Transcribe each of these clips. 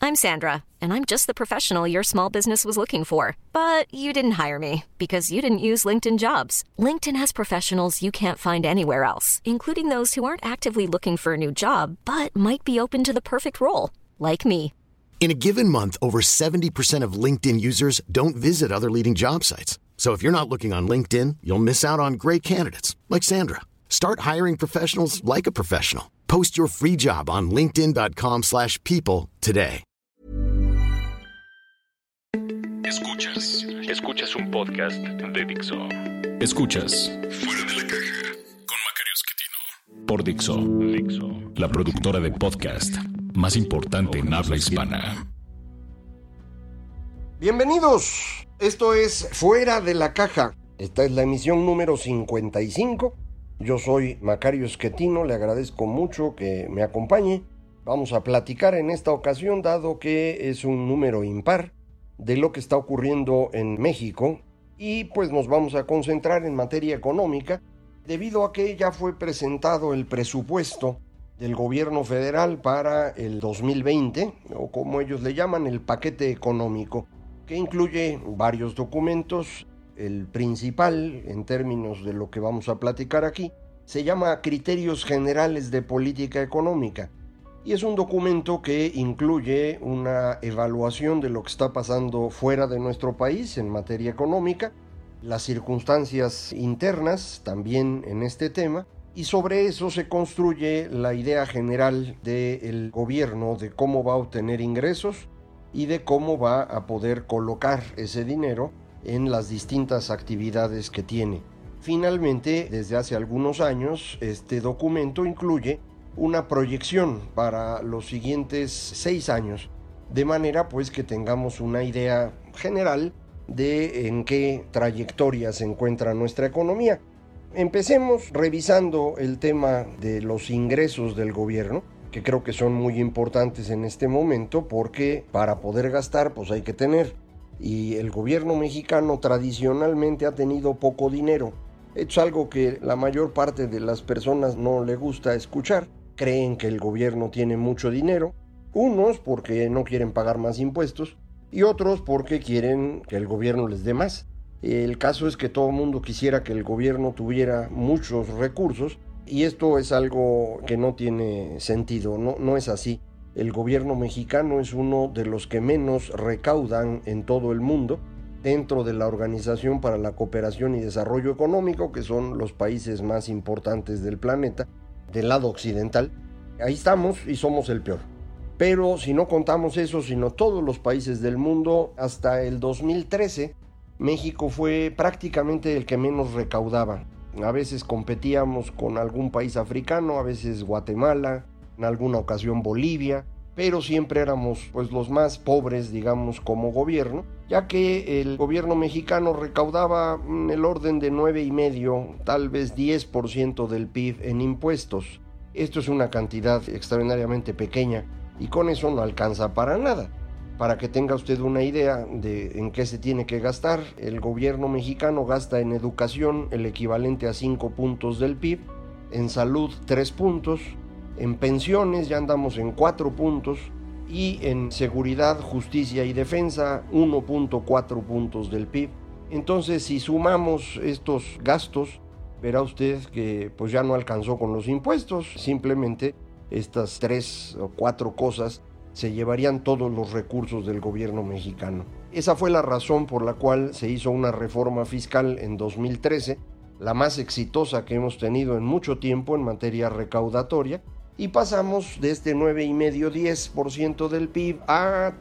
I'm Sandra, and I'm just the professional your small business was looking for. But you didn't hire me because you didn't use LinkedIn Jobs. LinkedIn has professionals you can't find anywhere else, including those who aren't actively looking for a new job, but might be open to the perfect role, like me. In a given month, over 70% of LinkedIn users don't visit other leading job sites. So if you're not looking on LinkedIn, you'll miss out on great candidates like Sandra. Start hiring professionals like a professional. Post your free job on linkedin.com/people today. Escuchas un podcast de Dixo. Escuchas Fuera de la Caja con Macario Esquetino por Dixo, la productora de podcast más importante en habla hispana. Bienvenidos, esto es Fuera de la Caja. Esta es la emisión número 55. Yo soy Macario Esquetino, le agradezco mucho que me acompañe. Vamos a platicar en esta ocasión, dado que es un número impar, de lo que está ocurriendo en México, y pues nos vamos a concentrar en materia económica, debido a que ya fue presentado el presupuesto del gobierno federal para el 2020, o como ellos le llaman, el paquete económico, que incluye varios documentos. El principal, en términos de lo que vamos a platicar aquí, se llama Criterios Generales de Política Económica, y es un documento que incluye una evaluación de lo que está pasando fuera de nuestro país en materia económica, las circunstancias internas también en este tema, y sobre eso se construye la idea general del gobierno de cómo va a obtener ingresos y de cómo va a poder colocar ese dinero en las distintas actividades que tiene. Finalmente, desde hace algunos años, este documento incluye una proyección para los siguientes 6 años, de manera pues que tengamos una idea general de en qué trayectoria se encuentra nuestra economía. Empecemos revisando el tema de los ingresos del gobierno, que creo que son muy importantes en este momento, porque para poder gastar pues hay que tener. Y el gobierno mexicano tradicionalmente ha tenido poco dinero. Es algo que la mayor parte de las personas no le gusta escuchar. Creen que el gobierno tiene mucho dinero, unos porque no quieren pagar más impuestos y otros porque quieren que el gobierno les dé más. El caso es que todo el mundo quisiera que el gobierno tuviera muchos recursos, y esto es algo que no tiene sentido, no es así. El gobierno mexicano es uno de los que menos recaudan en todo el mundo, dentro de la Organización para la Cooperación y Desarrollo Económico, que son los países más importantes del planeta, del lado occidental. Ahí estamos y somos el peor. Pero si no contamos eso, sino todos los países del mundo, hasta el 2013, México fue prácticamente el que menos recaudaba. A veces competíamos con algún país africano, a veces Guatemala, en alguna ocasión Bolivia, pero siempre éramos pues los más pobres, digamos, como gobierno, ya que el gobierno mexicano recaudaba el orden de 9,5%, tal vez 10% del PIB en impuestos. Esto es una cantidad extraordinariamente pequeña y con eso no alcanza para nada. Para que tenga usted una idea de en qué se tiene que gastar, el gobierno mexicano gasta en educación el equivalente a 5 puntos del PIB, en salud 3 puntos, en pensiones ya andamos en 4 puntos y en seguridad, justicia y defensa 1.4 puntos del PIB. Entonces, si sumamos estos gastos, verá usted que pues ya no alcanzó con los impuestos. Simplemente estas 3 o 4 cosas se llevarían todos los recursos del gobierno mexicano. Esa fue la razón por la cual se hizo una reforma fiscal en 2013, la más exitosa que hemos tenido en mucho tiempo en materia recaudatoria, y pasamos de este 9,5-10% del PIB a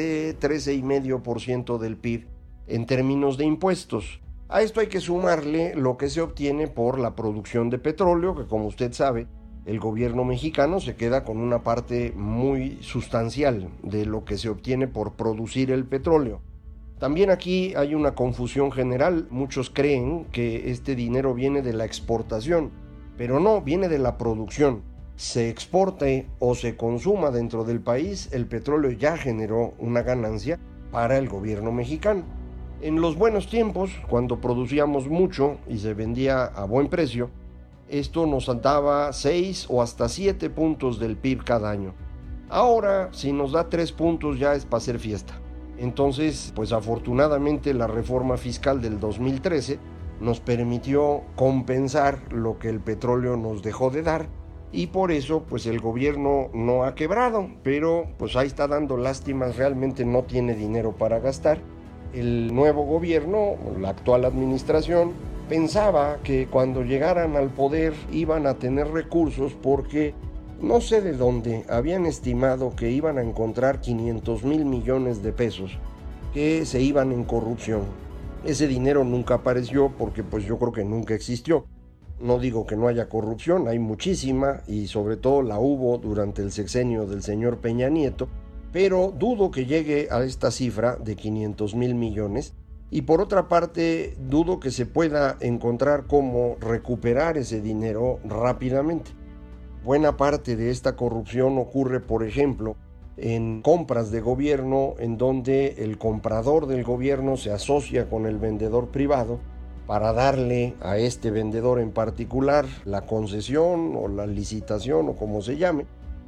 13,5% del PIB en términos de impuestos. A esto hay que sumarle lo que se obtiene por la producción de petróleo, que como usted sabe, el gobierno mexicano se queda con una parte muy sustancial de lo que se obtiene por producir el petróleo. También aquí hay una confusión general. Muchos creen que este dinero viene de la exportación, pero no, viene de la producción. Se exporte o se consuma dentro del país, el petróleo ya generó una ganancia para el gobierno mexicano. En los buenos tiempos, cuando producíamos mucho y se vendía a buen precio, esto nos daba 6 o hasta 7 puntos del PIB cada año. Ahora, si nos da 3 puntos ya es para hacer fiesta. Entonces, pues afortunadamente la reforma fiscal del 2013 nos permitió compensar lo que el petróleo nos dejó de dar y por eso pues el gobierno no ha quebrado, pero pues ahí está dando lástimas, realmente no tiene dinero para gastar. El nuevo gobierno, la actual administración, pensaba que cuando llegaran al poder iban a tener recursos porque no sé de dónde habían estimado que iban a encontrar 500,000 millones de pesos que se iban en corrupción. Ese dinero nunca apareció porque pues yo creo que nunca existió. No digo que no haya corrupción, hay muchísima y sobre todo la hubo durante el sexenio del señor Peña Nieto, pero dudo que llegue a esta cifra de 500,000 millones y por otra parte dudo que se pueda encontrar cómo recuperar ese dinero rápidamente. Buena parte de esta corrupción ocurre, por ejemplo, en compras de gobierno en donde el comprador del gobierno se asocia con el vendedor privado para darle a este vendedor en particular la concesión o la licitación o como se llame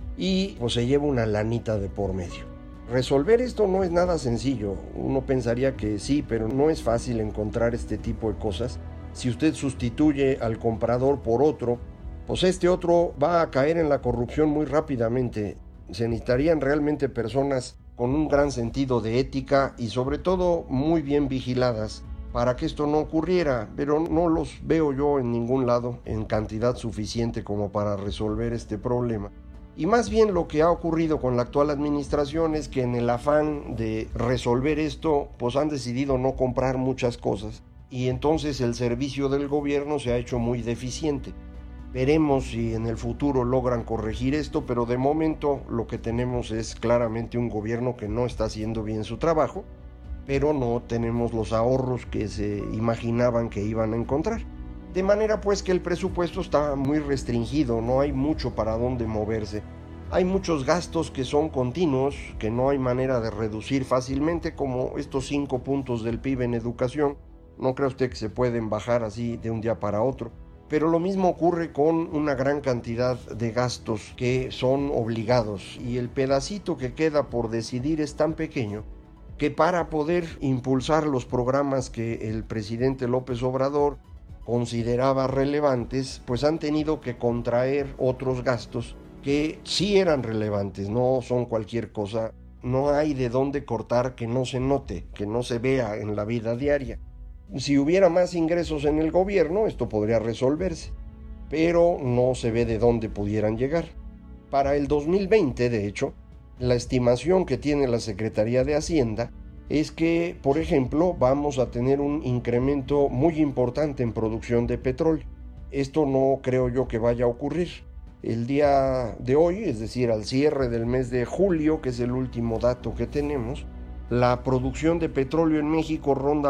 y pues se lleva una lanita de por medio. Resolver esto no es nada sencillo, uno pensaría que sí, pero no es fácil encontrar este tipo de cosas. Si usted sustituye al comprador por otro, pues este otro va a caer en la corrupción muy rápidamente. Se necesitarían realmente personas con un gran sentido de ética y sobre todo muy bien vigiladas para que esto no ocurriera, pero no los veo yo en ningún lado en cantidad suficiente como para resolver este problema. Y más bien lo que ha ocurrido con la actual administración es que en el afán de resolver esto, pues han decidido no comprar muchas cosas y entonces el servicio del gobierno se ha hecho muy deficiente. Veremos si en el futuro logran corregir esto, pero de momento lo que tenemos es claramente un gobierno que no está haciendo bien su trabajo, pero no tenemos los ahorros que se imaginaban que iban a encontrar. De manera pues que el presupuesto está muy restringido, no hay mucho para dónde moverse. Hay muchos gastos que son continuos, que no hay manera de reducir fácilmente, como estos 5 puntos del PIB en educación. No cree usted que se pueden bajar así de un día para otro. Pero lo mismo ocurre con una gran cantidad de gastos que son obligados y el pedacito que queda por decidir es tan pequeño que para poder impulsar los programas que el presidente López Obrador consideraba relevantes, pues han tenido que contraer otros gastos que sí eran relevantes, no son cualquier cosa. No hay de dónde cortar que no se note, que no se vea en la vida diaria. Si hubiera más ingresos en el gobierno, esto podría resolverse, pero no se ve de dónde pudieran llegar. Para el 2020, de hecho, la estimación que tiene la Secretaría de Hacienda es que, por ejemplo, vamos a tener un incremento muy importante en producción de petróleo. Esto no creo yo que vaya a ocurrir. El día de hoy, es decir, al cierre del mes de julio, que es el último dato que tenemos, la producción de petróleo en México ronda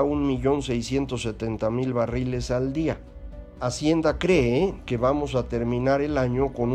1,670,000 barriles al día. Hacienda cree que vamos a terminar el año con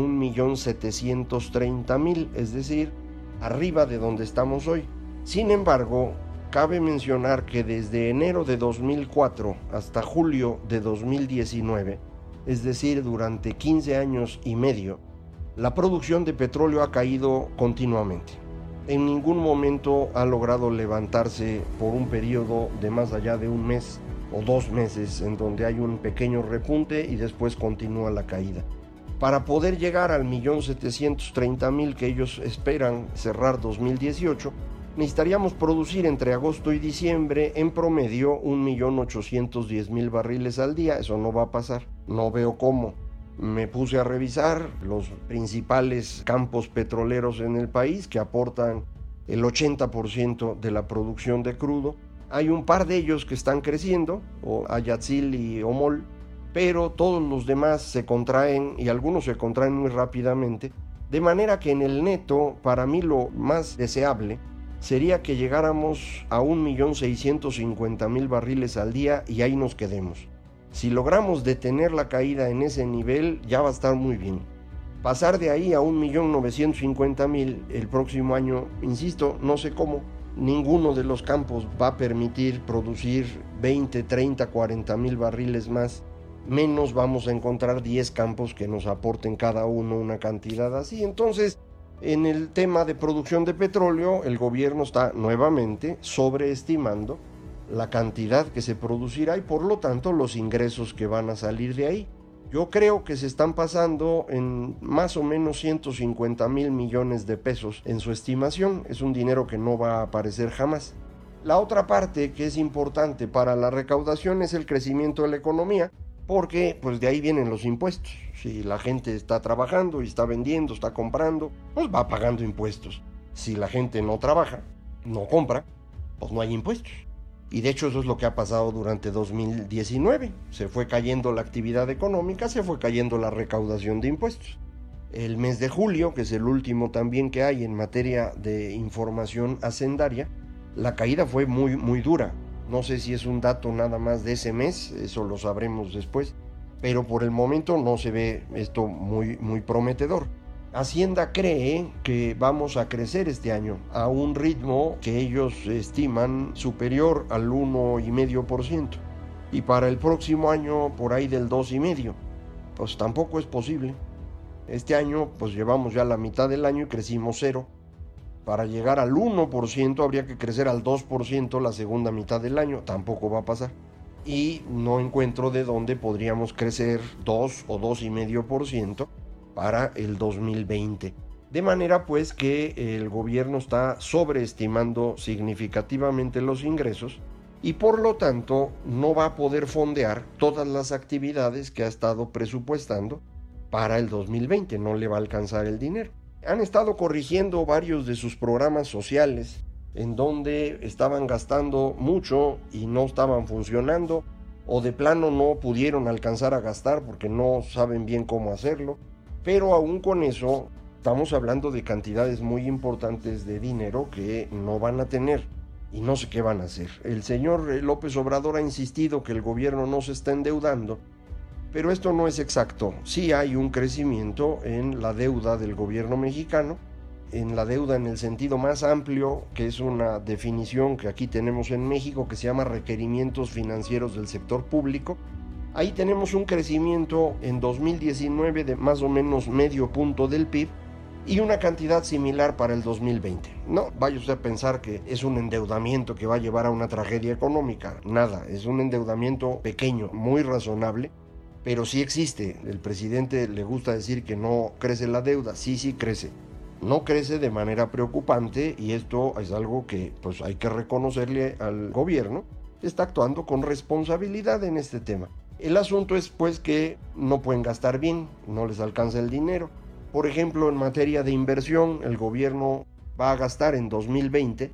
1,730,000, es decir, arriba de donde estamos hoy. Sin embargo, cabe mencionar que desde enero de 2004 hasta julio de 2019, es decir, durante 15 años y medio, la producción de petróleo ha caído continuamente. En ningún momento ha logrado levantarse por un periodo de más allá de un mes o 2 meses en donde hay un pequeño repunte y después continúa la caída. Para poder llegar al 1,730,000 que ellos esperan cerrar 2018, necesitaríamos producir entre agosto y diciembre en promedio 1,810,000 barriles al día. Eso no va a pasar, no veo cómo. Me puse a revisar los principales campos petroleros en el país que aportan el 80% de la producción de crudo. Hay un par de ellos que están creciendo, Ayatzil y Omol, pero todos los demás se contraen y algunos se contraen muy rápidamente, de manera que en el neto, para mí lo más deseable sería que llegáramos a 1,650,000 barriles al día y ahí nos quedemos. Si logramos detener la caída en ese nivel, ya va a estar muy bien. Pasar de ahí a 1,950,000 el próximo año, insisto, no sé cómo, ninguno de los campos va a permitir producir 20, 30, 40,000 barriles más. Menos vamos a encontrar 10 campos que nos aporten cada uno una cantidad así. Entonces, En el tema de producción de petróleo, el gobierno está nuevamente sobreestimando la cantidad que se producirá y por lo tanto los ingresos que van a salir de ahí. Yo creo que se están pasando en más o menos 150,000 millones de pesos en su estimación. Es un dinero que no va a aparecer jamás. La otra parte que es importante para la recaudación es el crecimiento de la economía, porque pues de ahí vienen los impuestos. Si la gente está trabajando y está vendiendo, está comprando, pues va pagando impuestos. Si la gente no trabaja, no compra, pues no hay impuestos. Y de hecho eso es lo que ha pasado durante 2019. Se fue cayendo la actividad económica, se fue cayendo la recaudación de impuestos. El mes de julio, que es el último también que hay en materia de información hacendaria, la caída fue muy dura. No sé si es un dato nada más de ese mes, eso lo sabremos después, pero por el momento no se ve esto muy prometedor. Hacienda cree que vamos a crecer este año a un ritmo que ellos estiman superior al 1,5%, y para el próximo año por ahí del 2,5%. Pues tampoco es posible. Este año pues llevamos ya la mitad del año y crecimos 0. Para llegar al 1% habría que crecer al 2% la segunda mitad del año. Tampoco va a pasar. Y no encuentro de dónde podríamos crecer 2 o 2,5% para el 2020. De manera pues que el gobierno está sobreestimando significativamente los ingresos y por lo tanto no va a poder fondear todas las actividades que ha estado presupuestando para el 2020. No le va a alcanzar el dinero. Han estado corrigiendo varios de sus programas sociales en donde estaban gastando mucho y no estaban funcionando, o de plano no pudieron alcanzar a gastar porque no saben bien cómo hacerlo. Pero aún con eso estamos hablando de cantidades muy importantes de dinero que no van a tener y no sé qué van a hacer. El señor López Obrador ha insistido que el gobierno no se está endeudando, pero esto no es exacto. Sí hay un crecimiento en la deuda del gobierno mexicano, en la deuda en el sentido más amplio, que es una definición que aquí tenemos en México que se llama requerimientos financieros del sector público. Ahí tenemos un crecimiento en 2019 de más o menos 0,5 punto del PIB y una cantidad similar para el 2020. No vaya usted a pensar que es un endeudamiento que va a llevar a una tragedia económica. Nada, es un endeudamiento pequeño, muy razonable, pero sí existe. El presidente le gusta decir que no crece la deuda. Sí crece. No crece de manera preocupante y esto es algo que pues hay que reconocerle al gobierno. Está actuando con responsabilidad en este tema. El asunto es pues que no pueden gastar bien, no les alcanza el dinero. Por ejemplo, en materia de inversión, el gobierno va a gastar en 2020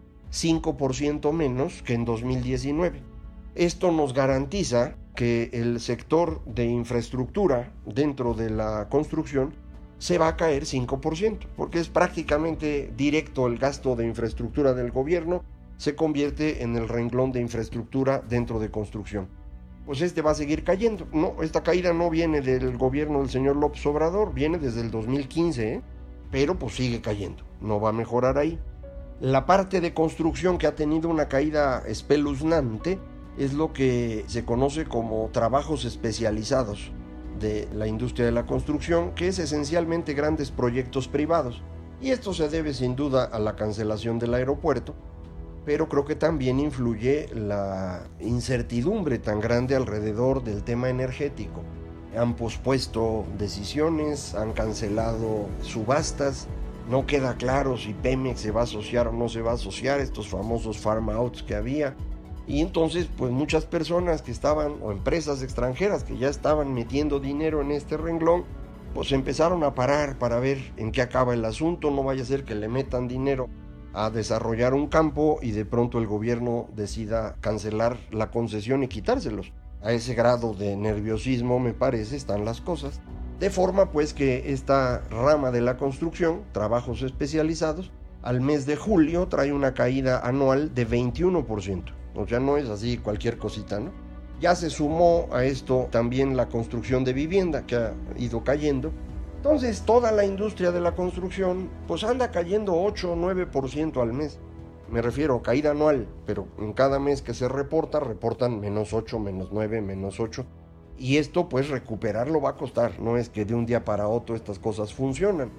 5% menos que en 2019. Esto nos garantiza que el sector de infraestructura dentro de la construcción se va a caer 5%, porque es prácticamente directo el gasto de infraestructura del gobierno, se convierte en el renglón de infraestructura dentro de construcción. Pues este va a seguir cayendo. No, esta caída no viene del gobierno del señor López Obrador, viene desde el 2015, pero pues sigue cayendo, no va a mejorar ahí. La parte de construcción que ha tenido una caída espeluznante es lo que se conoce como trabajos especializados de la industria de la construcción, que es esencialmente grandes proyectos privados. Y esto se debe sin duda a la cancelación del aeropuerto, pero creo que también influye la incertidumbre tan grande alrededor del tema energético. Han pospuesto decisiones, han cancelado subastas, no queda claro si Pemex se va a asociar o no se va a asociar, estos famosos farm outs que había. Y entonces pues muchas personas que estaban, o empresas extranjeras que ya estaban metiendo dinero en este renglón, pues empezaron a parar para ver en qué acaba el asunto. No vaya a ser que le metan dinero a desarrollar un campo y de pronto el gobierno decida cancelar la concesión y quitárselos. A ese grado de nerviosismo, me parece, están las cosas. De forma pues que esta rama de la construcción, trabajos especializados, al mes de julio trae una caída anual de 21%. O sea, no es así cualquier cosita, ¿no? Ya se sumó a esto también la construcción de vivienda, que ha ido cayendo. Entonces, toda la industria de la construcción, pues anda cayendo 8 o 9% al mes. Me refiero a caída anual, pero en cada mes que se reportan menos 8, menos 9, menos 8. Y esto, pues, recuperarlo va a costar. No es que de un día para otro estas cosas funcionan.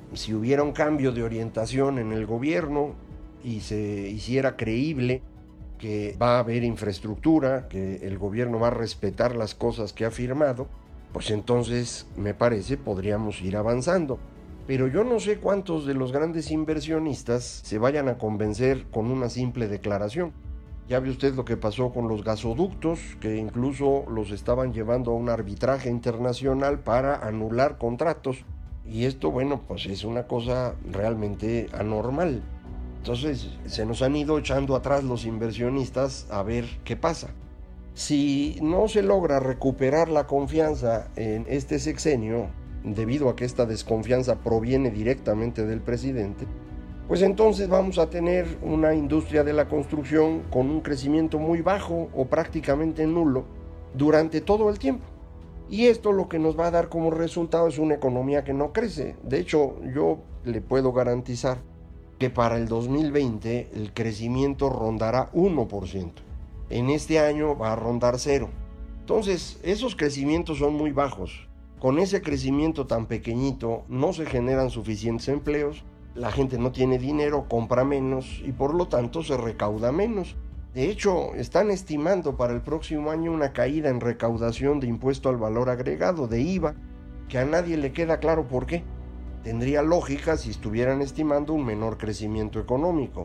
si hubiera un cambio de orientación en el gobierno y se hiciera creíble que va a haber infraestructura, que el gobierno va a respetar las cosas que ha firmado, pues entonces me parece podríamos ir avanzando. Pero yo no sé cuántos de los grandes inversionistas se vayan a convencer con una simple declaración. Ya ve usted lo que pasó con los gasoductos, que incluso los estaban llevando a un arbitraje internacional para anular contratos. Y esto, bueno, pues es una cosa realmente anormal. Entonces se nos han ido echando atrás los inversionistas a ver qué pasa. Si no se logra recuperar la confianza en este sexenio, debido a que esta desconfianza proviene directamente del presidente, pues entonces vamos a tener una industria de la construcción con un crecimiento muy bajo o prácticamente nulo durante todo el tiempo. Y esto lo que nos va a dar como resultado es una economía que no crece. De hecho, yo le puedo garantizar que para el 2020 el crecimiento rondará 1%. En este año va a rondar 0. Entonces, esos crecimientos son muy bajos. Con ese crecimiento tan pequeñito no se generan suficientes empleos, la gente no tiene dinero, compra menos y por lo tanto se recauda menos. De hecho, están estimando para el próximo año una caída en recaudación de impuesto al valor agregado, de IVA, que a nadie le queda claro por qué. Tendría lógica si estuvieran estimando un menor crecimiento económico.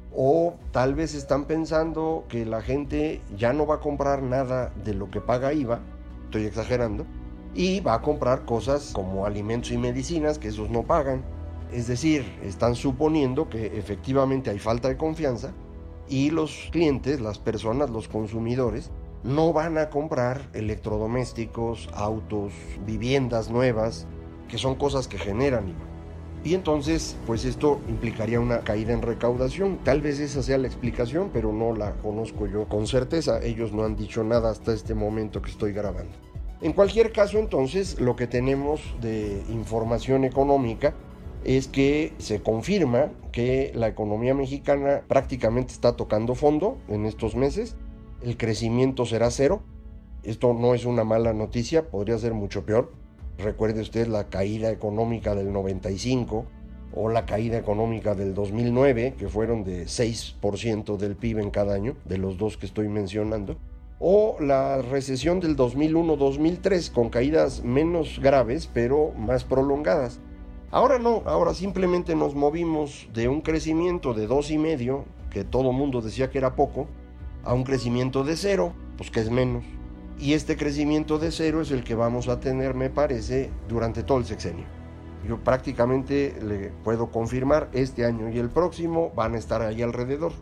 O tal vez están pensando que la gente ya no va a comprar nada de lo que paga IVA, estoy exagerando, y va a comprar cosas como alimentos y medicinas que esos no pagan. Es decir, están suponiendo que efectivamente hay falta de confianza y los clientes, las personas, los consumidores, no van a comprar electrodomésticos, autos, viviendas nuevas, que son cosas que generan IVA. Y entonces, pues esto implicaría una caída en recaudación. Tal vez esa sea la explicación, pero no la conozco yo con certeza. Ellos no han dicho nada hasta este momento que estoy grabando. En cualquier caso, entonces, lo que tenemos de información económica es que se confirma que la economía mexicana prácticamente está tocando fondo en estos meses. El crecimiento será 0. Esto no es una mala noticia, podría ser mucho peor. Recuerde usted la caída económica del 95 o la caída económica del 2009, que fueron de 6% del PIB en cada año, de los dos que estoy mencionando. O la recesión del 2001-2003 con caídas menos graves pero más prolongadas. Ahora no, ahora simplemente nos movimos de un crecimiento de 2,5, que todo mundo decía que era poco, a un crecimiento de 0, pues que es menos. Y este crecimiento de 0 es el que vamos a tener, me parece, durante todo el sexenio. Yo prácticamente le puedo confirmar, este año y el próximo van a estar ahí alrededor.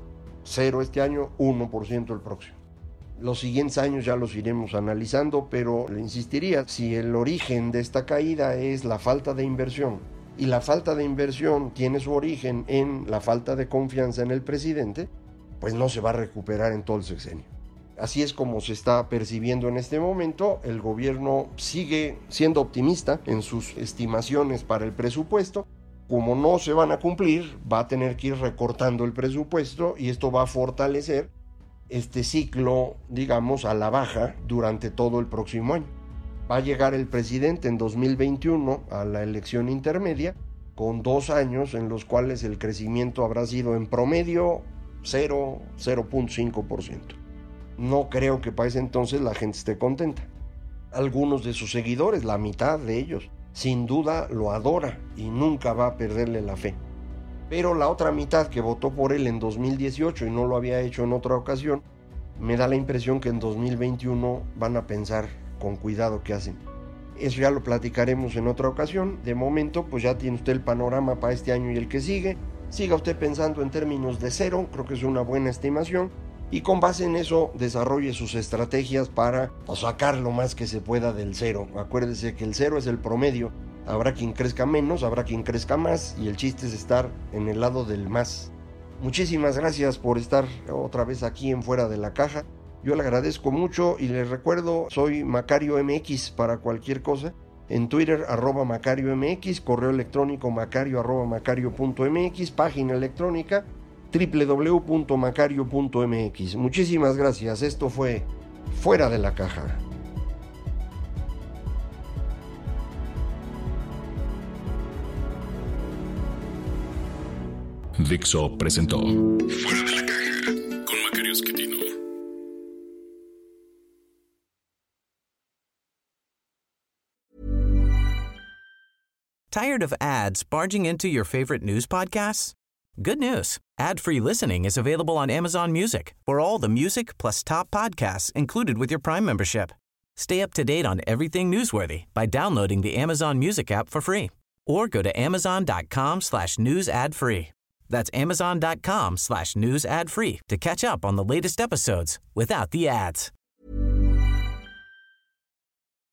0 este año, 1% el próximo. Los siguientes años ya los iremos analizando, pero le insistiría, si el origen de esta caída es la falta de inversión, y la falta de inversión tiene su origen en la falta de confianza en el presidente, pues no se va a recuperar en todo el sexenio. Así es como se está percibiendo en este momento. El gobierno sigue siendo optimista en sus estimaciones para el presupuesto. Como no se van a cumplir, va a tener que ir recortando el presupuesto y esto va a fortalecer este ciclo, digamos, a la baja durante todo el próximo año. Va a llegar el presidente en 2021 a la elección intermedia con 2 años en los cuales el crecimiento habrá sido en promedio 0.5%. No creo que para ese entonces la gente esté contenta. Algunos de sus seguidores, la mitad de ellos, sin duda lo adora y nunca va a perderle la fe. Pero la otra mitad que votó por él en 2018 y no lo había hecho en otra ocasión, me da la impresión que en 2021 van a pensar con cuidado qué hacen. Eso ya lo platicaremos en otra ocasión. De momento, pues ya tiene usted el panorama para este año y el que sigue. Siga usted pensando en términos de 0, creo que es una buena estimación. Y con base en eso, desarrolle sus estrategias para sacar lo más que se pueda del 0. Acuérdese que el 0 es el promedio. Habrá quien crezca menos, habrá quien crezca más, y el chiste es estar en el lado del más. Muchísimas gracias por estar otra vez aquí en Fuera de la Caja. Yo le agradezco mucho y les recuerdo, soy Macario MX para cualquier cosa. En Twitter, @MacarioMX, correo electrónico macario@macario.mx, página electrónica www.macario.mx. Muchísimas gracias. Esto fue Fuera de la Caja. Dixo presentó Fuera de la Caja con Macario Esquetino. Tired of ads barging into your favorite news podcasts? Good news. Ad-free listening is available on Amazon Music for all the music plus top podcasts included with your Prime membership. Stay up to date on everything newsworthy by downloading the Amazon Music app for free or go to amazon.com/news ad free. That's amazon.com/news ad free to catch up on the latest episodes without the ads.